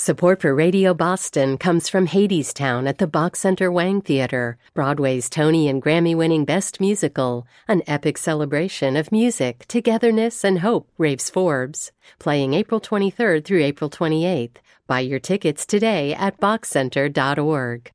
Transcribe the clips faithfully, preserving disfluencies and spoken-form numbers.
Support for Radio Boston comes from Hadestown at the Bach Center Wang Theater, Broadway's Tony and Grammy-winning Best Musical, an epic celebration of music, togetherness, and hope, raves Forbes. Playing April twenty-third through April twenty-eighth. Buy your tickets today at bach center dot org.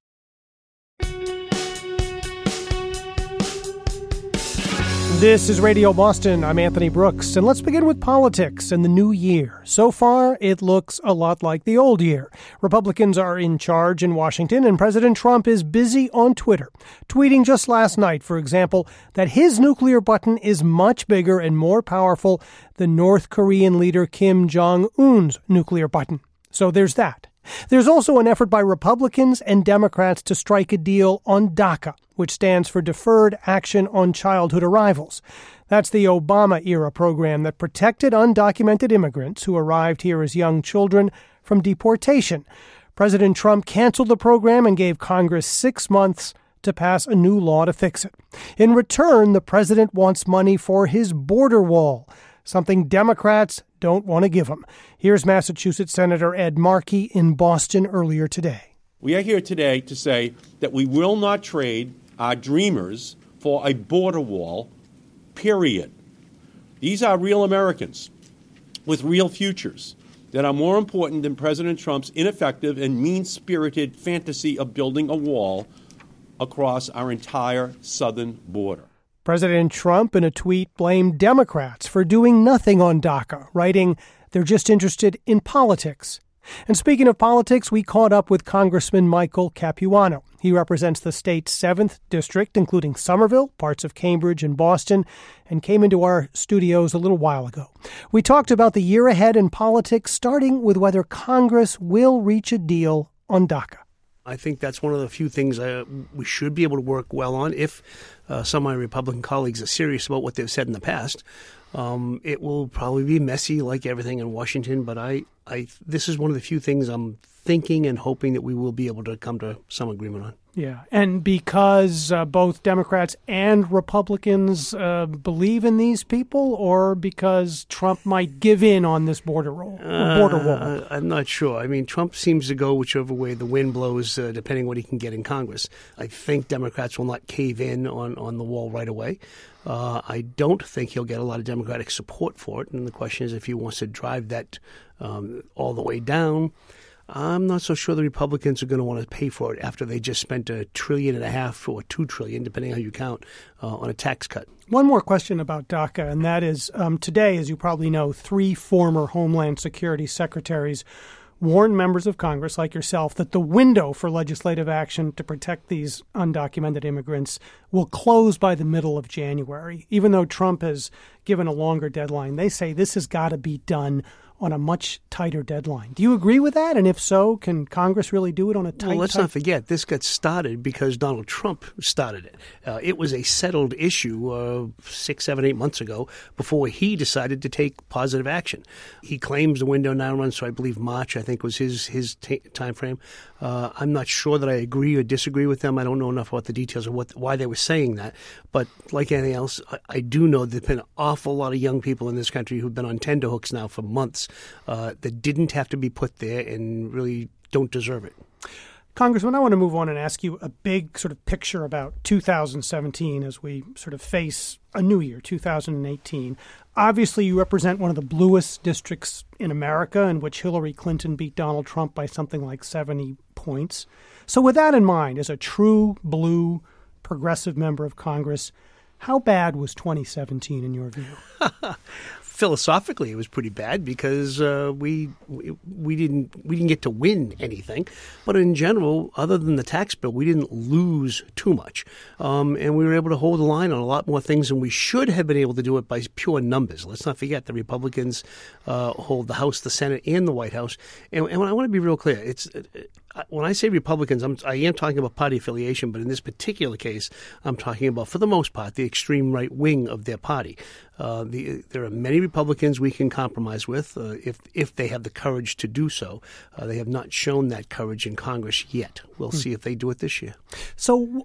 This is Radio Boston. I'm Anthony Brooks, and let's begin with politics and the new year. So far, it looks a lot like the old year. Republicans are in charge in Washington, and President Trump is busy on Twitter, tweeting just last night, for example, that his nuclear button is much bigger and more powerful than North Korean leader Kim Jong-un's nuclear button. So there's that. There's also an effort by Republicans and Democrats to strike a deal on DACA, which stands for Deferred Action on Childhood Arrivals. That's the Obama-era program that protected undocumented immigrants who arrived here as young children from deportation. President Trump canceled the program and gave Congress six months to pass a new law to fix it. In return, the president wants money for his border wall, something Democrats don't want to give him. Here's Massachusetts Senator Ed Markey in Boston earlier today. We are here today to say that we will not trade our dreamers for a border wall, period. These are real Americans with real futures that are more important than President Trump's ineffective and mean-spirited fantasy of building a wall across our entire southern border. President Trump, in a tweet, blamed Democrats for doing nothing on DACA, writing, "They're just interested in politics." And speaking of politics, we caught up with Congressman Michael Capuano. He represents the state's seventh district, including Somerville, parts of Cambridge and Boston, and came into our studios a little while ago. We talked about the year ahead in politics, starting with whether Congress will reach a deal on DACA. I think that's one of the few things uh, we should be able to work well on if uh, some of my Republican colleagues are serious about what they've said in the past. Um, it will probably be messy like everything in Washington, but I, I, this is one of the few things I'm thinking and hoping that we will be able to come to some agreement on. Yeah, and because uh, both Democrats and Republicans uh, believe in these people, or because Trump might give in on this border wall? Uh, border wall? I'm not sure. I mean, Trump seems to go whichever way the wind blows, uh, depending on what he can get in Congress. I think Democrats will not cave in on, on the wall right away. Uh, I don't think he'll get a lot of Democratic support for it, and the question is if he wants to drive that um, all the way down. I'm not so sure the Republicans are going to want to pay for it after they just spent a trillion and a half or two trillion, depending on how you count, uh, on a tax cut. One more question about DACA, and that is um, today, as you probably know, three former Homeland Security secretaries warned members of Congress like yourself that the window for legislative action to protect these undocumented immigrants will close by the middle of January. Even though Trump has given a longer deadline, they say this has got to be done on a much tighter deadline. Do you agree with that? And if so, can Congress really do it on a tight, well, let's tight... not forget, this got started because Donald Trump started it. Uh, it was a settled issue uh, six, seven, eight months ago before he decided to take positive action. He claims the window now runs, so I believe March, I think, was his, his t- time frame. Uh, I'm not sure that I agree or disagree with them. I don't know enough about the details of what why they were saying that. But like anything else, I, I do know there's been an awful lot of young people in this country who've been on tenterhooks now for months uh, that didn't have to be put there and really don't deserve it. Congressman, I want to move on and ask you a big sort of picture about two thousand seventeen as we sort of face a new year, two thousand eighteen. Obviously, you represent one of the bluest districts in America in which Hillary Clinton beat Donald Trump by something like seventy points. So with that in mind, as a true blue progressive member of Congress, how bad was twenty seventeen in your view? Philosophically, it was pretty bad because uh, we, we we didn't we didn't get to win anything. But in general, other than the tax bill, we didn't lose too much, um, and we were able to hold the line on a lot more things, and we should have been able to do it by pure numbers. Let's not forget the Republicans uh, hold the House, the Senate, and the White House. And, and I want to be real clear: it's when I say Republicans, I'm, I am talking about party affiliation, but in this particular case, I'm talking about, for the most part, the extreme right wing of their party. Uh, the, there are many Republicans we can compromise with uh, if if they have the courage to do so. Uh, they have not shown that courage in Congress yet. We'll hmm. see if they do it this year. So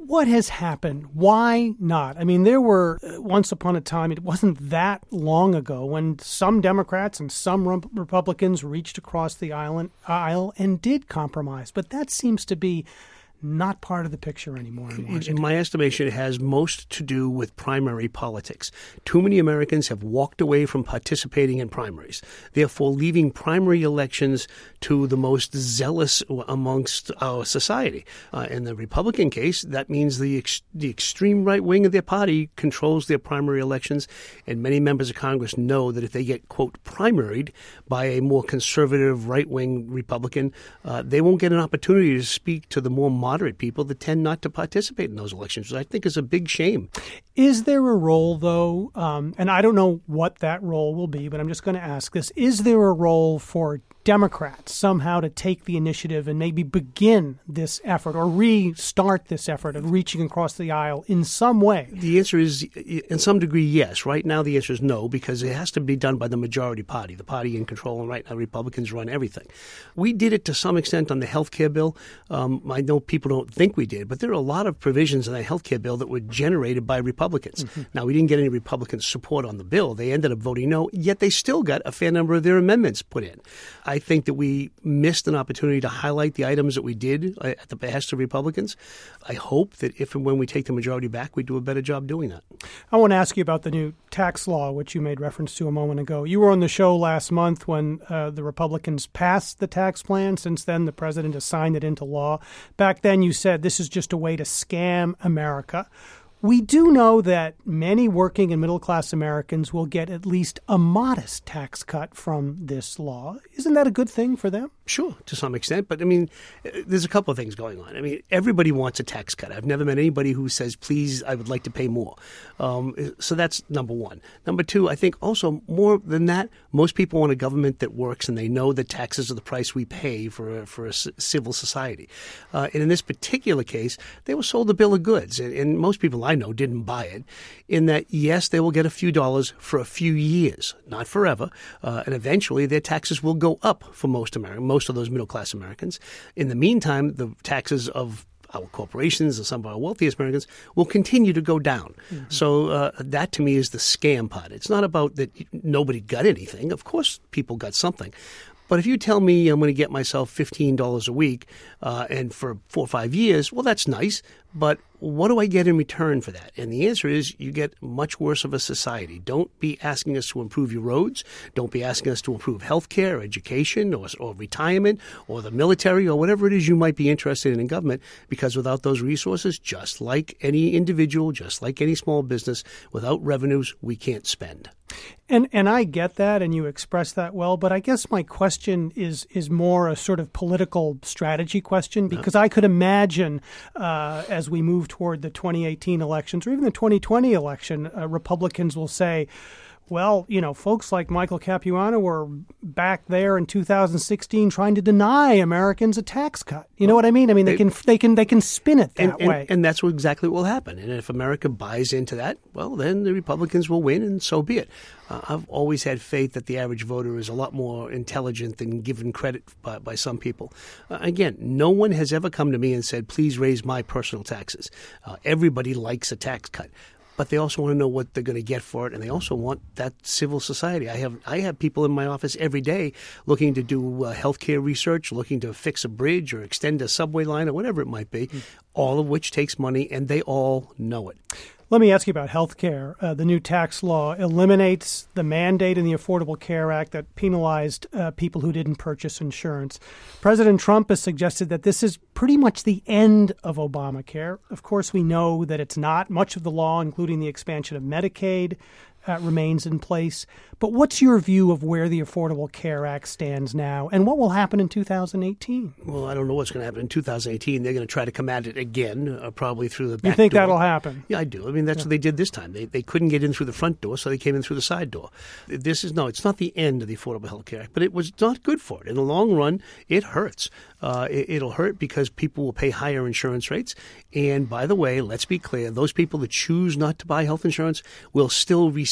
What has happened? Why not? I mean, there were, uh, once upon a time, it wasn't that long ago, when some Democrats and some Re- Republicans reached across the aisle, aisle and did compromise. But that seems to be not part of the picture anymore in Washington. In my estimation, it has most to do with primary politics. Too many Americans have walked away from participating in primaries, therefore leaving primary elections to the most zealous amongst our society. Uh, in the Republican case, that means the ex- the extreme right wing of their party controls their primary elections, and many members of Congress know that if they get, quote, primaried by a more conservative right-wing Republican, uh, they won't get an opportunity to speak to the more moderate moderate people that tend not to participate in those elections, which I think is a big shame. Is there a role, though, um, and I don't know what that role will be, but I'm just going to ask this, is there a role for Democrats somehow to take the initiative and maybe begin this effort or restart this effort of reaching across the aisle in some way? The answer is, in some degree, yes. Right now, the answer is no, because it has to be done by the majority party, the party in control, and right now Republicans run everything. We did it to some extent on the health care bill. Um, I know people don't think we did, but there are a lot of provisions in that health care bill that were generated by Republicans. Mm-hmm. Now, we didn't get any Republican support on the bill. They ended up voting no, yet they still got a fair number of their amendments put in. I think that we missed an opportunity to highlight the items that we did at the behest of Republicans. I hope that if and when we take the majority back, we do a better job doing that. I want to ask you about the new tax law, which you made reference to a moment ago. You were on the show last month when uh, the Republicans passed the tax plan. Since then, the president has signed it into law. Back then, you said this is just a way to scam America. We do know that many working and middle-class Americans will get at least a modest tax cut from this law. Isn't that a good thing for them? Sure, to some extent. But, I mean, there's a couple of things going on. I mean, everybody wants a tax cut. I've never met anybody who says, please, I would like to pay more. Um, so that's number one. Number two, I think also more than that, most people want a government that works and they know that taxes are the price we pay for a, for a civil society. Uh, and in this particular case, they were sold a bill of goods. And, and most people I know didn't buy it, in that, yes, they will get a few dollars for a few years, not forever. Uh, and eventually their taxes will go up for most Americans, most of those middle-class Americans. In the meantime, the taxes of our corporations and some of our wealthiest Americans will continue to go down. Mm-hmm. So uh, that, to me, is the scam part. It's not about that nobody got anything. Of course, people got something. But if you tell me I'm going to get myself fifteen dollars a week uh, and for four or five years, well, that's nice. But what do I get in return for that? And the answer is you get much worse of a society. Don't be asking us to improve your roads. Don't be asking us to improve health care, or education, or, or retirement, or the military, or whatever it is you might be interested in in government, because without those resources, just like any individual, just like any small business, without revenues, we can't spend. And and I get that, and you express that well, but I guess my question is is more a sort of political strategy question, because I could imagine uh, as we move toward the twenty eighteen elections or even the twenty twenty election, uh, Republicans will say, well, you know, folks like Michael Capuano were back there in two thousand sixteen trying to deny Americans a tax cut. You know what I mean? I mean, they can they can they can spin it that and, and, way, and that's what exactly what will happen. And if America buys into that, well, then the Republicans will win, and so be it. Uh, I've always had faith that the average voter is a lot more intelligent than given credit by, by some people. Uh, again, no one has ever come to me and said, please raise my personal taxes. Uh, everybody likes a tax cut. But they also want to know what they're going to get for it, and they also want that civil society. I have I have people in my office every day looking to do uh, healthcare research, looking to fix a bridge or extend a subway line or whatever it might be, mm. all of which takes money, and they all know it. Let me ask you about health care. Uh, the new tax law eliminates the mandate in the Affordable Care Act that penalized uh, people who didn't purchase insurance. President Trump has suggested that this is pretty much the end of Obamacare. Of course, we know that it's not. Much of the law, including the expansion of Medicaid, Uh, remains in place. But what's your view of where the Affordable Care Act stands now, and what will happen in two thousand eighteen? Well, I don't know what's going to happen in two thousand eighteen. They're going to try to come at it again, uh, probably through the back door. You think door. that'll happen? Yeah, I do. I mean, that's yeah. what they did this time. They they couldn't get in through the front door, so they came in through the side door. This is no, it's not the end of the Affordable Health Care Act, but it was not good for it. In the long run, it hurts. Uh, it, it'll hurt because people will pay higher insurance rates. And by the way, let's be clear, those people that choose not to buy health insurance will still receive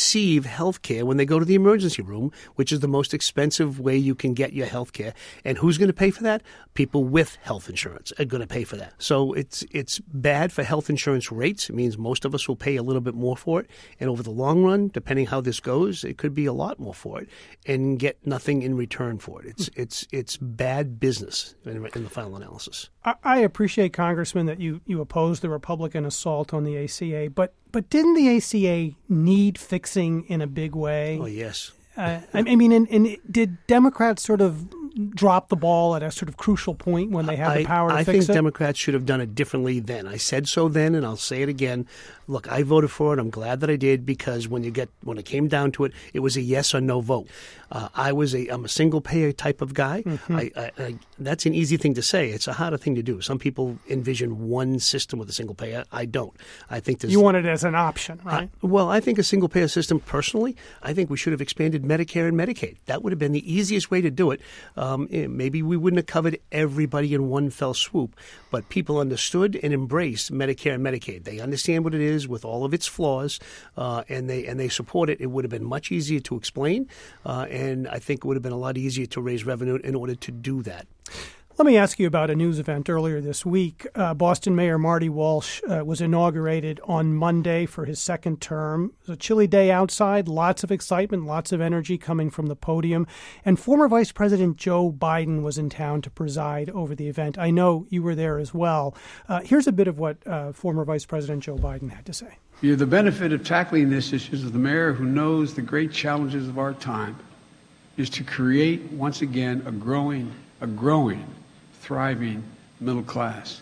receive health care when they go to the emergency room, which is the most expensive way you can get your health care. And who's going to pay for that? People with health insurance are going to pay for that. So it's it's bad for health insurance rates. It means most of us will pay a little bit more for it. And over the long run, depending how this goes, it could be a lot more for it and get nothing in return for it. It's it's it's bad business in, in the final analysis. I, I appreciate, Congressman, that you, you oppose the Republican assault on the A C A, but but didn't the A C A need fixing in a big way? Oh, yes. Uh, I, I mean, and, and did Democrats sort of drop the ball at a sort of crucial point when they had the power to I, I fix it? I think Democrats should have done it differently then. I said so then, and I'll say it again. Look, I voted for it. I'm glad that I did, because when you get when it came down to it, it was a yes or no vote. Uh, I was a I'm a single payer type of guy. Mm-hmm. I, I, I, that's an easy thing to say. It's a harder thing to do. Some people envision one system with a single payer. I don't. I think there's, you want it as an option, right? Uh, well, I think a single payer system, personally, I think we should have expanded Medicare and Medicaid. That would have been the easiest way to do it. Um, maybe we wouldn't have covered everybody in one fell swoop, but people understood and embraced Medicare and Medicaid. They understand what it is with all of its flaws, uh, and they and they support it. It would have been much easier to explain, uh, and I think it would have been a lot easier to raise revenue in order to do that. Let me ask you about a news event earlier this week. Uh, Boston Mayor Marty Walsh uh, was inaugurated on Monday for his second term. It was a chilly day outside, lots of excitement, lots of energy coming from the podium. And former Vice President Joe Biden was in town to preside over the event. I know you were there as well. Uh, here's a bit of what uh, former Vice President Joe Biden had to say. You have the benefit of tackling this issue as the mayor who knows the great challenges of our time is to create, once again, a growing, a growing, thriving middle class.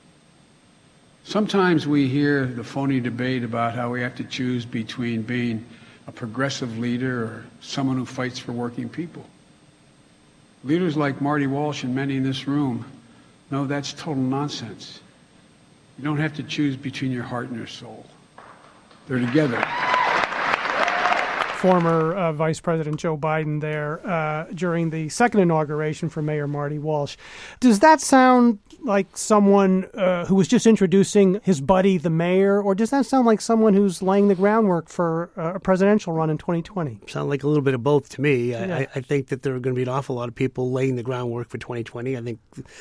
Sometimes we hear the phony debate about how we have to choose between being a progressive leader or someone who fights for working people. Leaders like Marty Walsh and many in this room know that's total nonsense. You don't have to choose between your heart and your soul. They're together. Former uh, Vice President Joe Biden there uh, during the second inauguration for Mayor Marty Walsh. Does that sound like someone uh, who was just introducing his buddy, the mayor, or does that sound like someone who's laying the groundwork for uh, a presidential run in twenty twenty? Sound like a little bit of both to me. Yeah. I, I think that there are going to be an awful lot of people laying the groundwork for twenty twenty. I think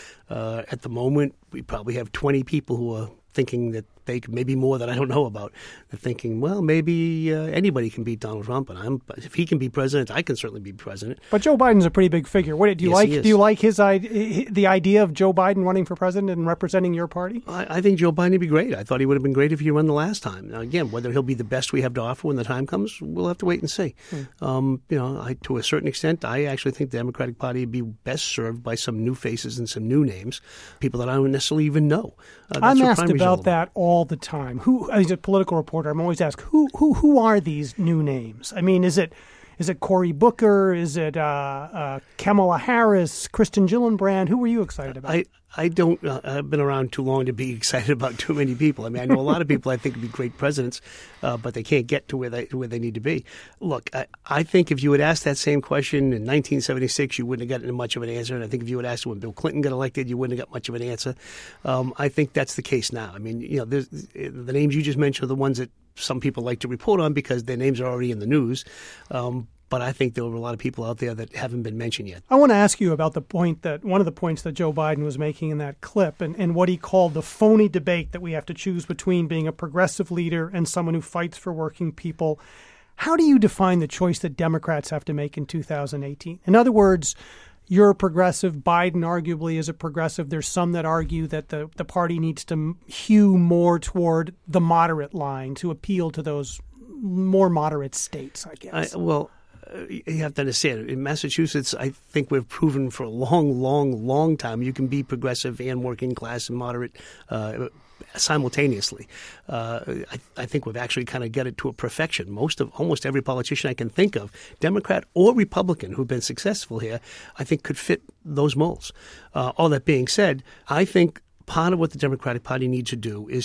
uh, at the moment we probably have twenty people who are thinking that they could, maybe more that I don't know about. They're thinking, well, maybe uh, anybody can beat Donald Trump, and I'm if he can be president, I can certainly be president. But Joe Biden's a pretty big figure. What do you yes, like? He is. Do you like his the idea of Joe Biden running for president and representing your party? I, I think Joe Biden would be great. I thought he would have been great if he won the last time. Now, again, whether he'll be the best we have to offer when the time comes, we'll have to wait and see. Hmm. Um, you know, I, to a certain extent, I actually think the Democratic Party would be best served by some new faces and some new names, people that I don't necessarily even know. Uh, I'm asked about that all the time. Who, as a political reporter, I'm always asked, who, who, who are these new names? I mean, is it, is it Cory Booker? Is it uh, uh, Kamala Harris? Kristen Gillibrand? Who were you excited about? I, I don't. Uh, I've been around too long to be excited about too many people. I mean, I know a lot of people I think would be great presidents, uh, but they can't get to where they to where they need to be. Look, I, I think if you had asked that same question in nineteen seventy-six, you wouldn't have gotten much of an answer. And I think if you had asked when Bill Clinton got elected, you wouldn't have got much of an answer. Um, I think that's the case now. I mean, you know, there's, the names you just mentioned are the ones that some people like to report on because their names are already in the news. Um, But I think there were a lot of people out there that haven't been mentioned yet. I want to ask you about the point that one of the points that Joe Biden was making in that clip and, and what he called the phony debate that we have to choose between being a progressive leader and someone who fights for working people. How do you define the choice that Democrats have to make in two thousand eighteen? In other words, you're a progressive. Biden arguably is a progressive. There's some that argue that the, the party needs to hew more toward the moderate line to appeal to those more moderate states, I guess. I, well, you have to understand, in Massachusetts, I think we've proven for a long, long, long time you can be progressive and working class and moderate uh, simultaneously. Uh, I, I think we've actually kind of got it to a perfection. Most of, almost every politician I can think of, Democrat or Republican, who've been successful here, I think could fit those molds. Uh, all that being said, I think part of what the Democratic Party needs to do is to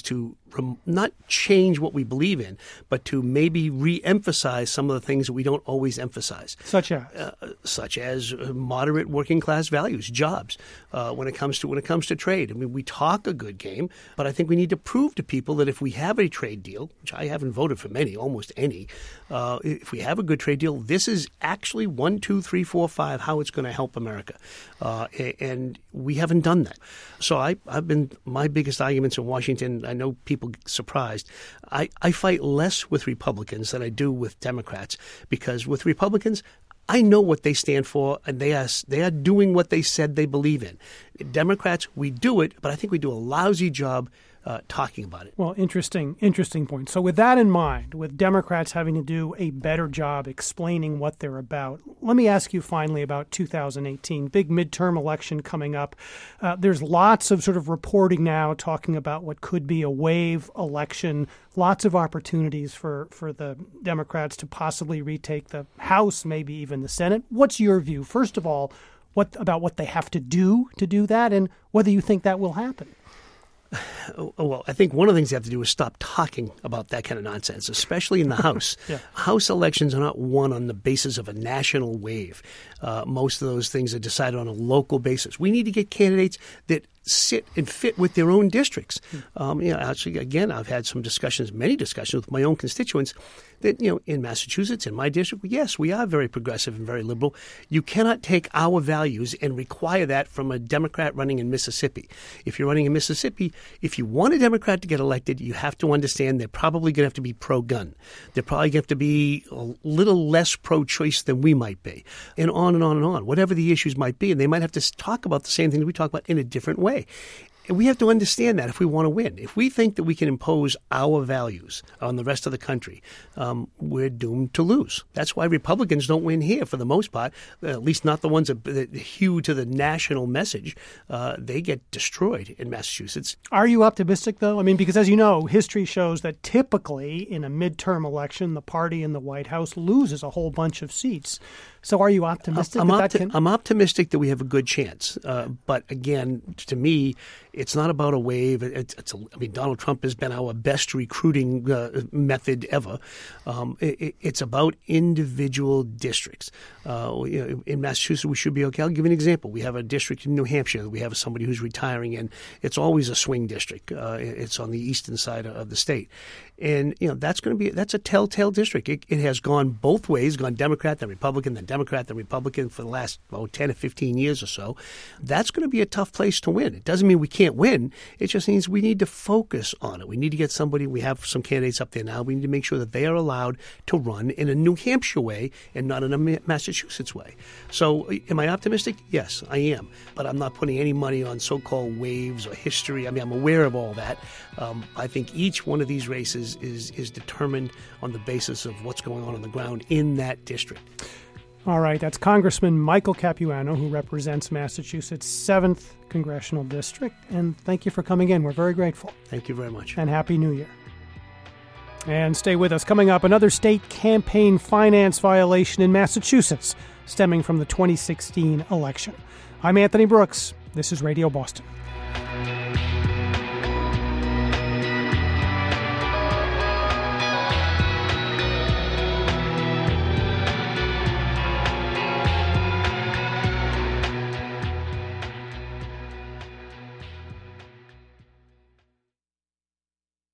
rem- not change what we believe in, but to maybe re-emphasize some of the things that we don't always emphasize. Such as? Uh, such as moderate working class values, jobs, uh, when it comes to when it comes to trade. I mean, we talk a good game, but I think we need to prove to people that if we have a trade deal, which I haven't voted for many, almost any, uh, if we have a good trade deal, this is actually one, two, three, four, five, how it's going to help America. Uh, and we haven't done that. So I, I've been, my biggest arguments in Washington, I know people get surprised, I, I fight less with Republicans than I do with Democrats, because with Republicans, I know what they stand for, and they are they are doing what they said they believe in. Democrats, we do it, but I think we do a lousy job uh, talking about it. Well, interesting, interesting point. So with that in mind, with Democrats having to do a better job explaining what they're about, let me ask you finally about two thousand eighteen, big midterm election coming up. Uh, there's lots of sort of reporting now talking about what could be a wave election, lots of opportunities for, for the Democrats to possibly retake the House, maybe even the Senate. What's your view, first of all, what about what they have to do to do that, and whether you think that will happen? Well, I think one of the things they have to do is stop talking about that kind of nonsense, especially in the House. yeah. House elections are not won on the basis of a national wave. Uh, most of those things are decided on a local basis. We need to get candidates that sit and fit with their own districts. Um, you know, actually, again, I've had some discussions, many discussions with my own constituents that, you know, in Massachusetts, in my district, yes, we are very progressive and very liberal. You cannot take our values and require that from a Democrat running in Mississippi. If you're running in Mississippi, if you want a Democrat to get elected, you have to understand they're probably going to have to be pro-gun. They're probably going to have to be a little less pro-choice than we might be, and on and on and on, whatever the issues might be. And they might have to talk about the same thing that we talk about in a different way. And we have to understand that if we want to win. If we think that we can impose our values on the rest of the country, um, we're doomed to lose. That's why Republicans don't win here for the most part, at least not the ones that, that hew to the national message. Uh, they get destroyed in Massachusetts. Are you optimistic, though? I mean, because as you know, history shows that typically in a midterm election, the party in the White House loses a whole bunch of seats. So are you optimistic I'm, that opti- that can... I'm optimistic that we have a good chance. Uh, but again, to me, it's not about a wave. It's, it's a, I mean, Donald Trump has been our best recruiting uh, method ever. Um, it, it's about individual districts. Uh, you know, in Massachusetts, we should be okay. I'll give you an example. We have a district in New Hampshire that we have somebody who's retiring in. It's always a swing district. Uh, it's on the eastern side of the state. And, you know, that's going to be, that's a telltale district. It, it has gone both ways, gone Democrat, then Republican, then Democrat, then Republican for the last, oh, ten or fifteen years or so. That's going to be a tough place to win. It doesn't mean we can't win. It just means we need to focus on it. We need to get somebody, we have some candidates up there now. We need to make sure that they are allowed to run in a New Hampshire way and not in a Massachusetts way. So am I optimistic? Yes, I am. But I'm not putting any money on so-called waves or history. I mean, I'm aware of all that. Um, I think each one of these races is is determined on the basis of what's going on on the ground in that district. All right, that's Congressman Michael Capuano, who represents Massachusetts' seventh Congressional District. And thank you for coming in. We're very grateful. Thank you very much. And Happy New Year. And stay with us. Coming up, another state campaign finance violation in Massachusetts stemming from the twenty sixteen election. I'm Anthony Brooks. This is Radio Boston.